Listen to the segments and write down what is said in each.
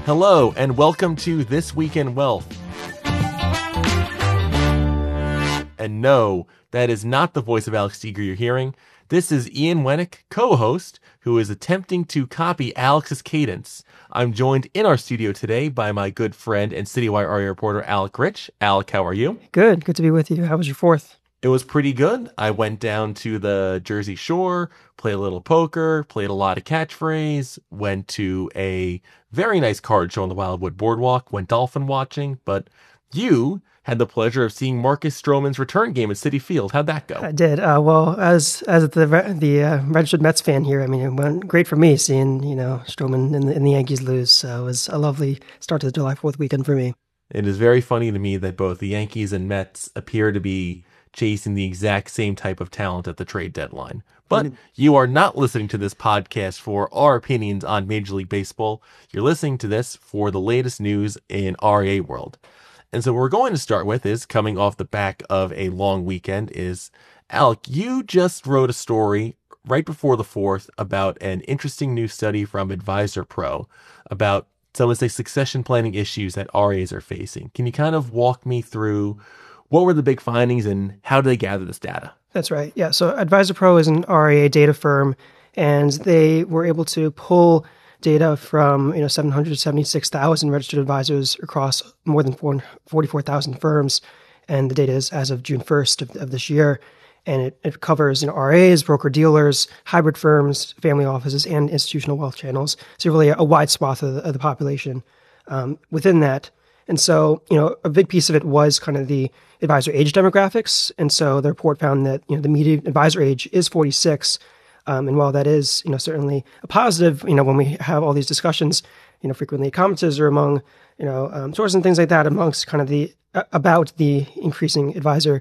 Hello, and welcome to This Week in Wealth. And no, that is not the voice of Alex Steger you're hearing. This is Ian Wennick, co-host, who is attempting to copy Alex's cadence. I'm joined in our studio today by my good friend and Citywire RA reporter, Alec Rich. Alec, how are you? Good to be with you. How was your fourth? It was pretty good. I went down to the Jersey Shore, played a little poker, played a lot of catchphrase, went to a very nice card show on the Wildwood Boardwalk, went dolphin watching, but you had the pleasure of seeing Marcus Stroman's return game at Citi Field. How'd that go? I did. Well, as the registered Mets fan here, I mean, it went great for me seeing, Stroman and the Yankees lose. So it was a lovely start to the July 4th weekend for me. It is very funny to me that both the Yankees and Mets appear to be chasing the exact same type of talent at the trade deadline. But you are not listening to this podcast for our opinions on Major League Baseball. You're listening to this for the latest news in RA world. And so what we're going to start with is, coming off the back of a long weekend, is, Alec, you just wrote a story right before the 4th about an interesting new study from Advisor Pro about some of the succession planning issues that RAs are facing. Can you kind of walk me through what were the big findings and how do they gather this data? That's right. Yeah. So Advisor Pro is an RIA data firm, and they were able to pull data from 776,000 registered advisors across more than 44,000 firms, and the data is as of June 1st of this year, and it covers RAs, broker dealers, hybrid firms, family offices, and institutional wealth channels. So really a wide swath of the population within that. And so, a big piece of it was kind of the advisor age demographics. And so the report found that, the median advisor age is 46. And while that is, certainly a positive, when we have all these discussions, frequently commenters are among, sources and things like that amongst kind of about the increasing advisor,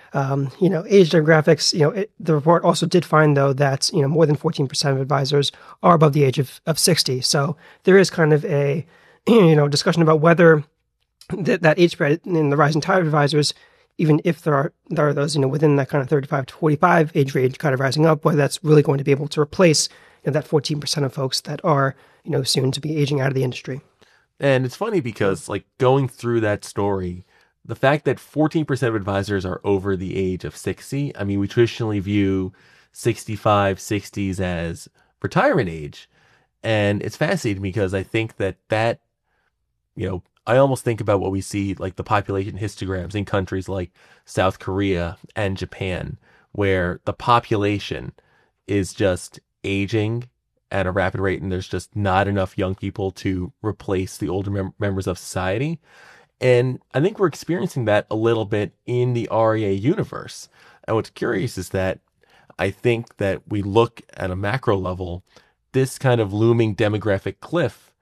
age demographics. The report also did find, though, that, more than 14% of advisors are above the age of 60. So there is kind of a, discussion about whether that age spread in the rising tide of advisors, even if there are those, within that kind of 35 to 45 age range kind of rising up, whether that's really going to be able to replace that 14% of folks that are, soon to be aging out of the industry. And it's funny because, going through that story, the fact that 14% of advisors are over the age of 60, I mean, we traditionally view 65, 60s as retirement age. And it's fascinating because I think that, I almost think about what we see, like the population histograms in countries like South Korea and Japan, where the population is just aging at a rapid rate and there's just not enough young people to replace the older members of society. And I think we're experiencing that a little bit in the REA universe. And what's curious is that I think that we look at a macro level, this kind of looming demographic cliff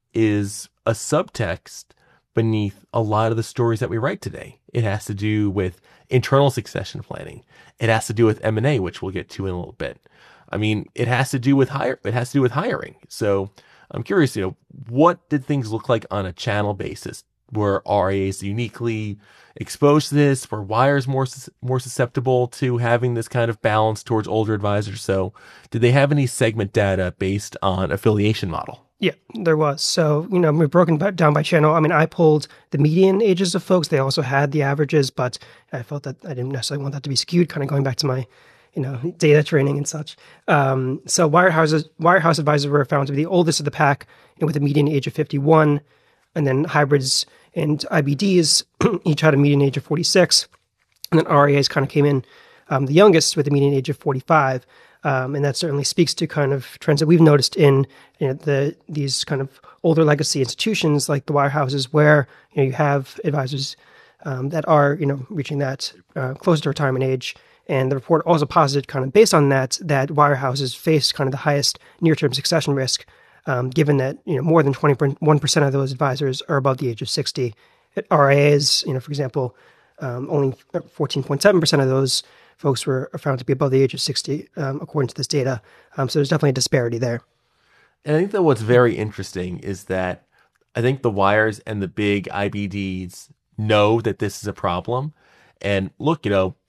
is a subtext beneath a lot of the stories that we write today. It has to do with internal succession planning. It has to do with M&A, which we'll get to in a little bit. I mean, it has to do with hiring. So I'm curious, what did things look like on a channel basis? Were RAs uniquely exposed to this? Were wires more susceptible to having this kind of balance towards older advisors? So did they have any segment data based on affiliation model? Yeah, there was. So, we've broken down by channel. I mean, I pulled the median ages of folks. They also had the averages, but I felt that I didn't necessarily want that to be skewed, kind of going back to my, data training and such. So wirehouse advisors were found to be the oldest of the pack, with a median age of 51. And then hybrids and IBDs each had a median age of 46. And then RIAs kind of came in the youngest with a median age of 45. And that certainly speaks to kind of trends that we've noticed in these kind of older legacy institutions like the wirehouses, where you have advisors that are reaching that close to retirement age. And the report also posited, kind of based on that wirehouses face kind of the highest near-term succession risk, given that more than 21% of those advisors are above the age of 60. At RIAs, for example, only 14.7% of those folks were found to be above the age of 60, according to this data. So there's definitely a disparity there. And I think that what's very interesting is that I think the wires and the big IBDs know that this is a problem. And look,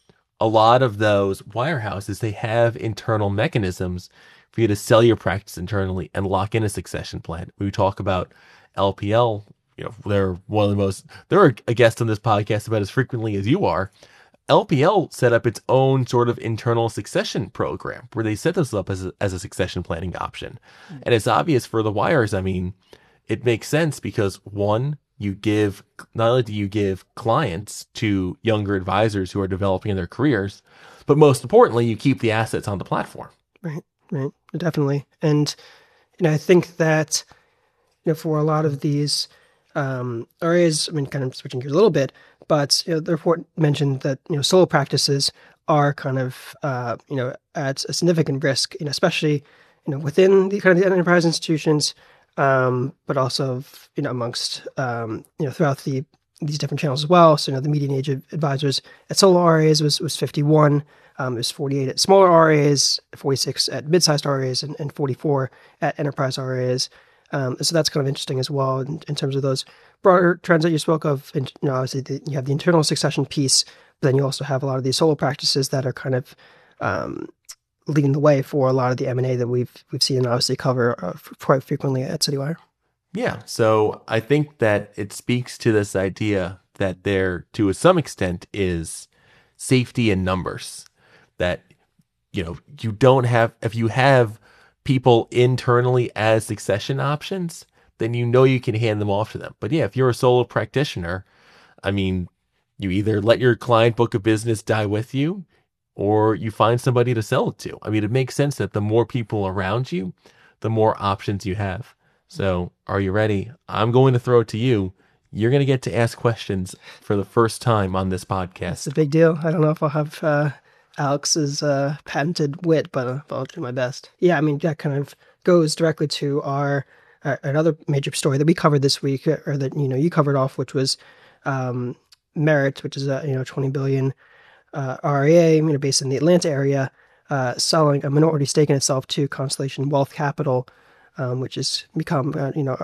a lot of those wirehouses, they have internal mechanisms for you to sell your practice internally and lock in a succession plan. We talk about LPL, they're one of the most, they're a guest on this podcast about as frequently as you are. LPL set up its own sort of internal succession program where they set this up as a succession planning option. And it's obvious for the wires. I mean, it makes sense because one, not only do you give clients to younger advisors who are developing in their careers, but most importantly, you keep the assets on the platform. Right, definitely. And, I think that, for a lot of these RIAs, I mean, kind of switching gears a little bit, but the report mentioned that solo practices are kind of at a significant risk, especially within the kind of the enterprise institutions, but also amongst throughout these different channels as well. So the median age of advisors at solo RIAs was 51. It was 48 at smaller RIAs, 46 at mid-sized RIAs, and 44 at enterprise RIAs. So that's kind of interesting as well in terms of those broader trends that you spoke of. And obviously you have the internal succession piece, but then you also have a lot of these solo practices that are kind of leading the way for a lot of the M&A that we've seen and obviously cover quite frequently at Citywire. Yeah, so I think that it speaks to this idea that there, to some extent, is safety in numbers. That you don't have, if you have people internally as succession options, then you can hand them off to them. But yeah, if you're a solo practitioner, I mean, you either let your client book of business die with you, or you find somebody to sell it to. I mean, it makes sense that the more people around you, the more options you have. So are you ready? I'm going to throw it to you. You're going to get to ask questions for the first time on this podcast. It's a big deal. I don't know if I'll have Alex's patented wit, but I'll do my best. Yeah, I mean, that kind of goes directly to our another major story that we covered this week, or that you covered off, which was Merit, which is a $20 billion RIA, based in the Atlanta area, selling a minority stake in itself to Constellation Wealth Capital, which has become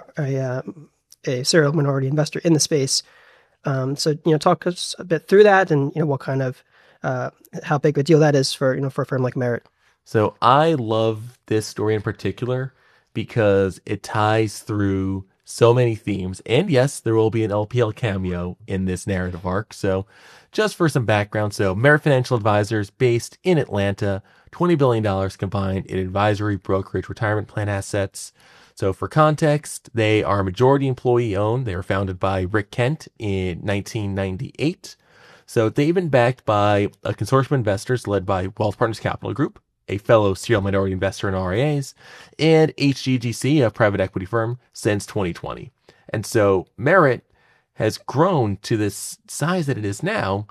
a serial minority investor in the space. So talk us a bit through that, and what kind of how big a deal that is for for a firm like Merit. So I love this story in particular because it ties through so many themes. And yes, there will be an LPL cameo in this narrative arc. So just for some background, so Merit Financial Advisors, based in Atlanta, $20 billion combined in advisory, brokerage, retirement plan assets. So for context, they are majority employee owned. They were founded by Rick Kent in 1998. So they've been backed by a consortium of investors led by Wealth Partners Capital Group, a fellow serial minority investor in RIAs, and HGGC, a private equity firm, since 2020. And so Merit has grown to this size that it is now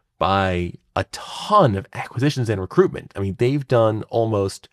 by a ton of acquisitions and recruitment. I mean, they've done almost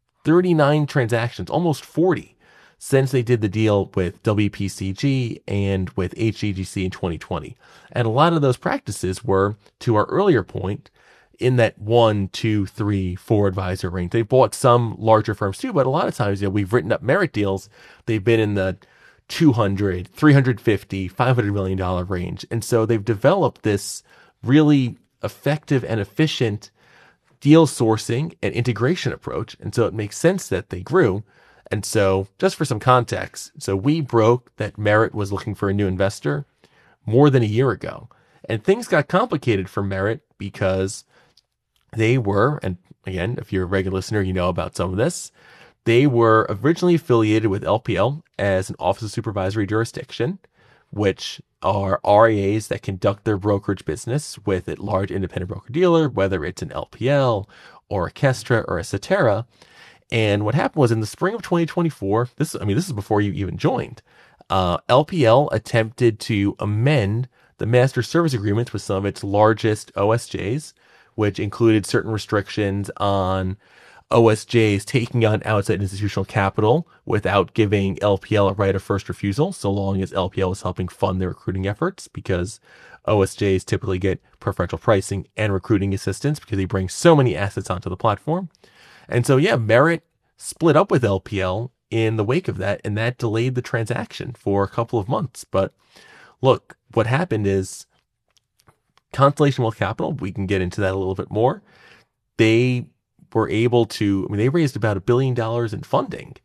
39 transactions, almost 40, since they did the deal with WPCG and with HGGC in 2020. And a lot of those practices were, to our earlier point, in that 1, 2, 3, 4 advisor range. They bought some larger firms too, but a lot of times, we've written up Merit deals. They've been in the 200, 350, $500 million range. And so they've developed this really effective and efficient deal sourcing and integration approach. And so it makes sense that they grew. And so just for some context, so we broke that Merit was looking for a new investor more than a year ago. And things got complicated for Merit because they were, and again, if you're a regular listener, you know about some of this, they were originally affiliated with LPL as an Office of Supervisory Jurisdiction, which are RIAs that conduct their brokerage business with a large independent broker-dealer, whether it's an LPL or a Kestra or a Cetera. And what happened was in the spring of 2024, this is before you even joined, LPL attempted to amend the master service agreements with some of its largest OSJs, which included certain restrictions on OSJs taking on outside institutional capital without giving LPL a right of first refusal, so long as LPL was helping fund their recruiting efforts, because OSJs typically get preferential pricing and recruiting assistance because they bring so many assets onto the platform. And so, Merit split up with LPL in the wake of that, and that delayed the transaction for a couple of months. But look, what happened is Constellation Wealth Capital, we can get into that a little bit more. They were able to, they raised about $1 billion in funding.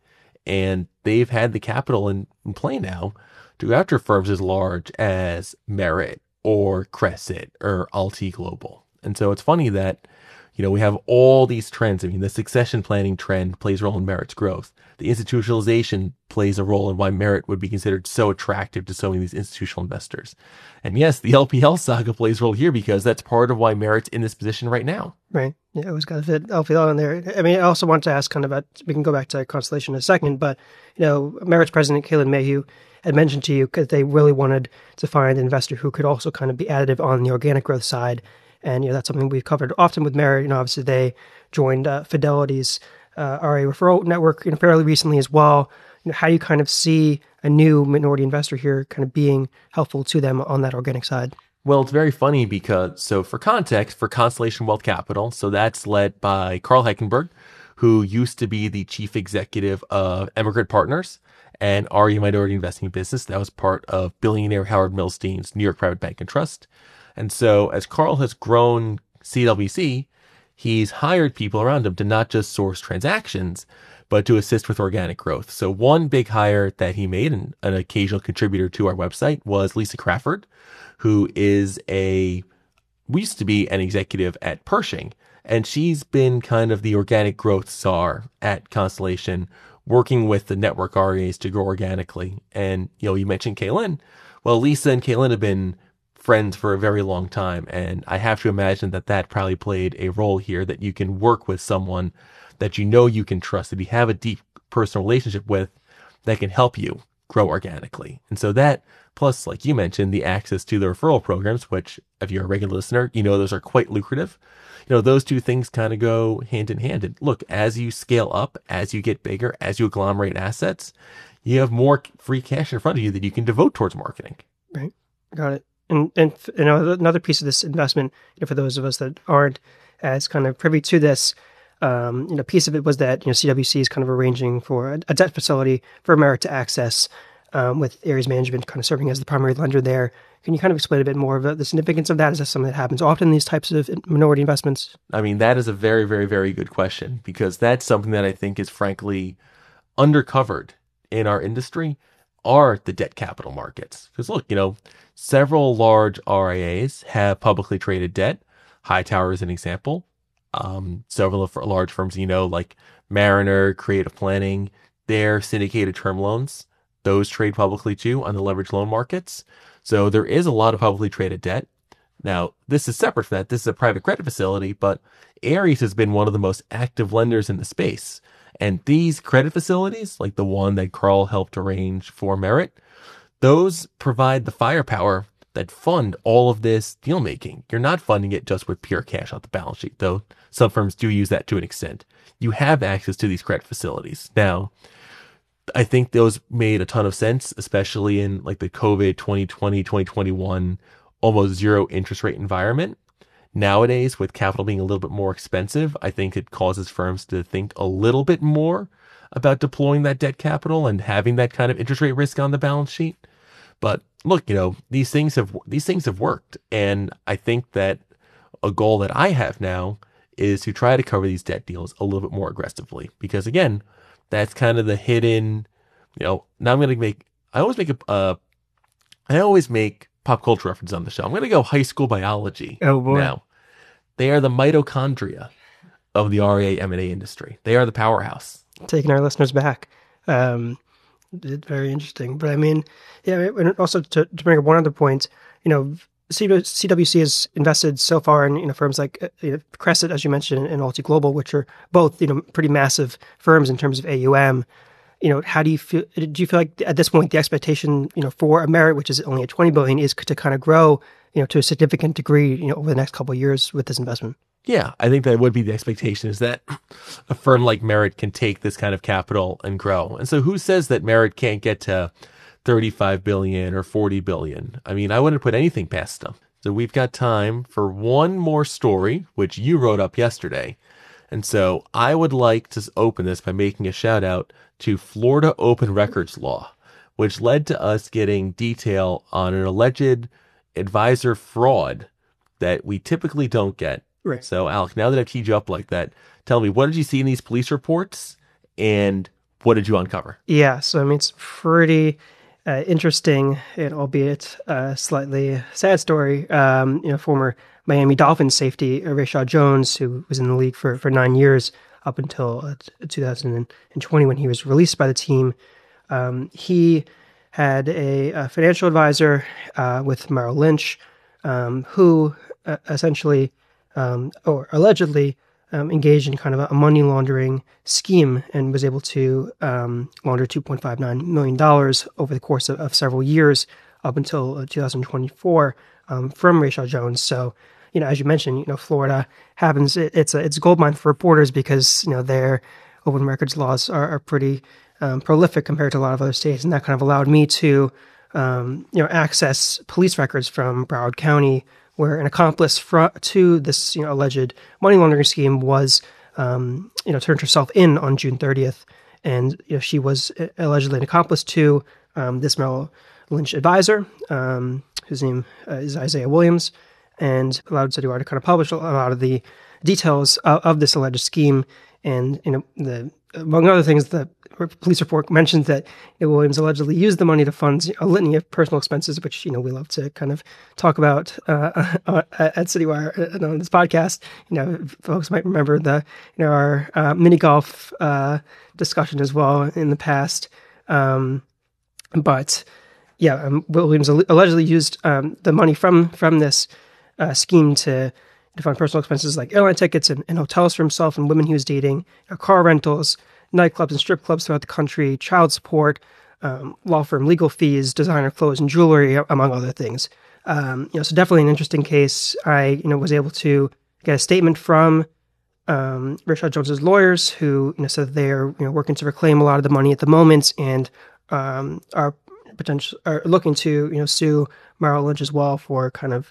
and they've had the capital in play now to go after firms as large as Merit or Crescent or Alti Global. And so it's funny that, we have all these trends. I mean, the succession planning trend plays a role in Merit's growth. The institutionalization plays a role in why Merit would be considered so attractive to so many of these institutional investors. And yes, the LPL saga plays a role here because that's part of why Merit's in this position right now. Right. Yeah, always got to fit LPL in there. I mean, I also want to ask kind of about, we can go back to Constellation in a second, but, Merit's president, Caitlin Mayhew, had mentioned to you that they really wanted to find an investor who could also kind of be additive on the organic growth side. And, that's something we've covered often with Merit. Obviously they joined Fidelity's RA referral network, fairly recently as well. How do you kind of see a new minority investor here kind of being helpful to them on that organic side? Well, it's very funny because, so for context, for Constellation Wealth Capital, so that's led by Carl Heckenberg, who used to be the chief executive of Emigrant Partners and RE Minority Investing Business. That was part of billionaire Howard Milstein's New York Private Bank and Trust. And so as Carl has grown CWC, he's hired people around him to not just source transactions, but to assist with organic growth. So one big hire that he made, and an occasional contributor to our website, was Lisa Crawford, who used to be an executive at Pershing. And she's been kind of the organic growth czar at Constellation, working with the network RAs to grow organically. And, you mentioned Caitlin. Well, Lisa and Caitlin have been friends for a very long time. And I have to imagine that probably played a role here, that you can work with someone that you can trust, that you have a deep personal relationship with, that can help you grow organically. And so that, plus, like you mentioned, the access to the referral programs, which if you're a regular listener, those are quite lucrative. Those two things kind of go hand in hand. And look, as you scale up, as you get bigger, as you agglomerate assets, you have more free cash in front of you that you can devote towards marketing. Right. Got it. And another piece of this investment, for those of us that aren't as kind of privy to this, piece of it was that, CWC is kind of arranging for a debt facility for Merit to access, with Ares Management kind of serving as the primary lender there. Can you kind of explain a bit more of the significance of that? Is that something that happens often in these types of minority investments? I mean, that is a very, very, very good question, because that's something that I think is frankly undercovered in our industry, are the debt capital markets. Because look, several large RIAs have publicly traded debt. Hightower is an example. Several of large firms, like Mariner, Creative Planning, their syndicated term loans, those trade publicly too on the leveraged loan markets. So there is a lot of publicly traded debt. Now, this is separate from that. This is a private credit facility, but Ares has been one of the most active lenders in the space. And these credit facilities, like the one that Carl helped arrange for Merit, those provide the firepower that fund all of this deal making. You're not funding it just with pure cash off the balance sheet, though some firms do use that to an extent. You have access to these credit facilities. Now, I think those made a ton of sense, especially in like the COVID 2020, 2021, almost zero interest rate environment. Nowadays, with capital being a little bit more expensive, I think it causes firms to think a little bit more about deploying that debt capital and having that kind of interest rate risk on the balance sheet. But look, these things have worked. And I think that a goal that I have now is to try to cover these debt deals a little bit more aggressively, because again, that's kind of the hidden, now I'm going to make, I always make pop culture references on the show. I'm going to go high school biology. Oh boy. Now. They are the mitochondria of the RIA M&A industry. They are the powerhouse. Taking our listeners back. Very interesting. But I mean, yeah, and also to bring up one other point, CWC has invested so far in firms like Crescent, as you mentioned, and Alti Global, which are both pretty massive firms in terms of AUM. How do you feel? Do you feel like at this point the expectation for a Merit, which is only at $20 billion, is to kind of grow to a significant degree over the next couple of years with this investment? Yeah, I think that would be the expectation, is that a firm like Merit can take this kind of capital and grow. And so who says that Merit can't get to $35 billion or $40 billion? I mean, I wouldn't put anything past them. So we've got time for one more story, which you wrote up yesterday. And so I would like to open this by making a shout out to Florida Open Records Law, which led to us getting detail on an alleged advisor fraud that we typically don't get. Right. So, Alec, now that I've teed you up like that, tell me, what did you see in these police reports, and what did you uncover? Yeah, so I mean, it's pretty interesting, and albeit slightly sad story. Former Miami Dolphins safety Rayshad Jones, who was in the league for 9 years up until 2020 when he was released by the team. He had a financial advisor with Merrill Lynch, who essentially or allegedly engaged in kind of a money laundering scheme and was able to launder $2.59 million over the course of several years up until 2024 from Rayshad Jones. So, as you mentioned, Florida happens. It's a goldmine for reporters because their open records laws are pretty prolific compared to a lot of other states, and that kind of allowed me to access police records from Broward County, where an accomplice to this alleged money laundering scheme was turned herself in on June 30th, and she was allegedly an accomplice to this Merrill Lynch advisor, whose name is Isaiah Williams, and allowed Citywire to kind of publish a lot of the details of this alleged scheme. And among other things, the police report mentions that Williams allegedly used the money to fund a litany of personal expenses, which we love to kind of talk about at Citywire and on this podcast. Folks might remember our mini golf discussion as well in the past. But yeah, Williams allegedly used the money from this scheme to fund personal expenses like airline tickets and hotels for himself and women he was dating, car rentals, nightclubs and strip clubs throughout the country, child support, law firm legal fees, designer clothes and jewelry, among other things. So definitely an interesting case. I was able to get a statement from Rayshad Jones's lawyers, who said they're working to reclaim a lot of the money at the moment and are looking to sue Merrill Lynch as well for kind of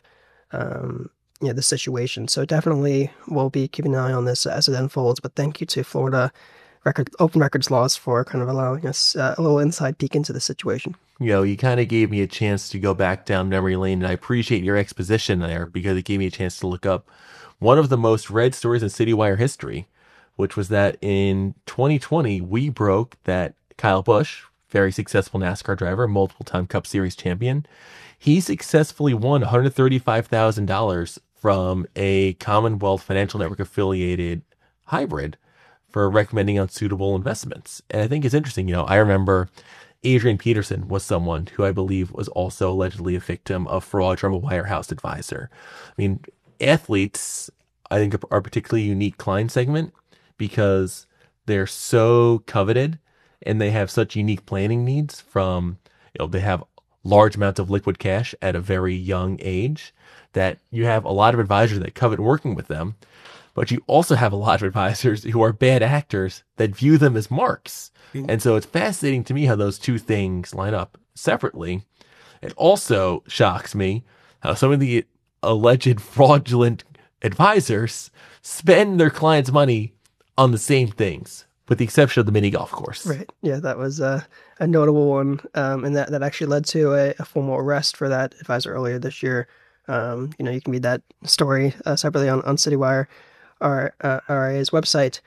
the situation. So definitely we'll be keeping an eye on this as it unfolds. But thank you to Florida open records laws for kind of allowing us a little inside peek into the situation. You kind of gave me a chance to go back down memory lane, and I appreciate your exposition there because it gave me a chance to look up one of the most read stories in Citywire history, which was that in 2020, we broke that Kyle Busch, very successful NASCAR driver, multiple-time Cup Series champion, he successfully won $135,000 from a Commonwealth Financial Network affiliated hybrid for recommending unsuitable investments. And I think it's interesting, I remember Adrian Peterson was someone who I believe was also allegedly a victim of fraud from a wirehouse advisor. I mean, athletes, I think, are a particularly unique client segment because they're so coveted and they have such unique planning needs from, they have large amounts of liquid cash at a very young age that you have a lot of advisors that covet working with them, but you also have a lot of advisors who are bad actors that view them as marks. And so it's fascinating to me how those two things line up separately. It also shocks me how some of the alleged fraudulent advisors spend their clients' money on the same things, with the exception of the mini golf course. Right. Yeah, that was a notable one. And that actually led to a formal arrest for that advisor earlier this year. You can read that story separately on Citywire, RIA's website.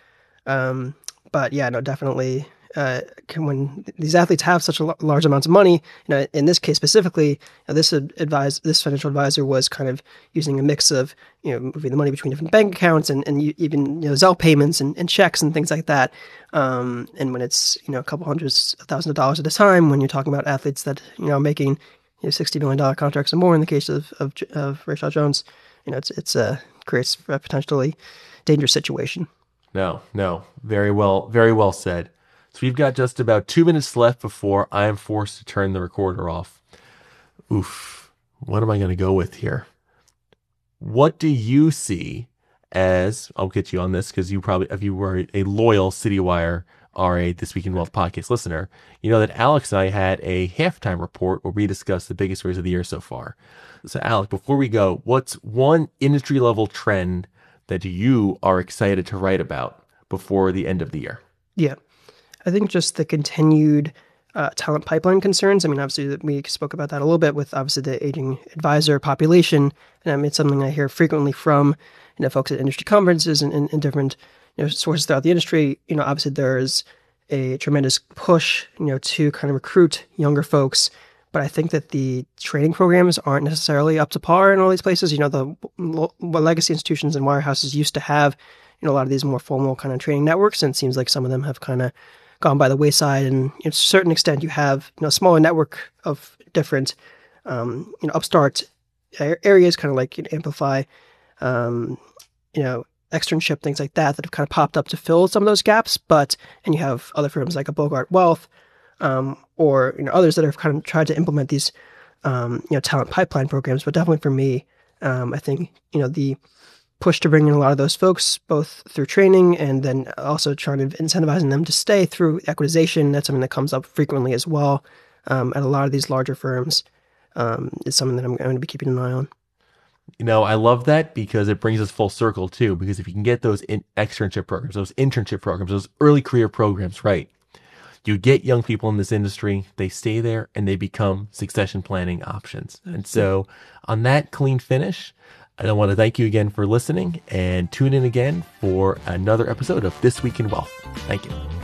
But yeah, no, definitely. When these athletes have such large amounts of money, in this case specifically, this financial advisor was kind of using a mix of, moving the money between different bank accounts and even, Zelle payments and checks and things like that. And when it's, a couple hundreds of thousands of dollars at a time, when you're talking about athletes that, making $60 million contracts or more in the case of Rayshad Jones, it's creates a potentially dangerous situation. No, very well said. So we've got just about 2 minutes left before I am forced to turn the recorder off. Oof, what am I going to go with here? What do you see as, I'll get you on this because you probably, if you were a loyal Citywire RA This Week in Wealth podcast listener, you know that Alex and I had a halftime report where we discussed the biggest stories of the year so far. So Alex, before we go, what's one industry level trend that you are excited to write about before the end of the year? Yeah. I think just the continued talent pipeline concerns. I mean, obviously, we spoke about that a little bit with obviously the aging advisor population. And it's something I hear frequently from folks at industry conferences and different sources throughout the industry. Obviously, there's a tremendous push, to kind of recruit younger folks. But I think that the training programs aren't necessarily up to par in all these places. The legacy institutions and wirehouses used to have, a lot of these more formal kind of training networks, and it seems like some of them have kind of gone by the wayside. And to a certain extent, you have, a smaller network of different, upstart areas, kind of like Amplify, externship, things like that have kind of popped up to fill some of those gaps. And you have other firms like a Bogart Wealth, or others that have kind of tried to implement these talent pipeline programs. But definitely for me, I think the push to bring in a lot of those folks, both through training and then also trying to incentivizing them to stay through equitization. That's something that comes up frequently as well at a lot of these larger firms. Is something that I'm going to be keeping an eye on. I love that because it brings us full circle too. Because if you can get those externship programs, those internship programs, those early career programs right, you get young people in this industry, they stay there, and they become succession planning options. And so on that clean finish, I want to thank you again for listening, and tune in again for another episode of This Week in Wealth. Thank you.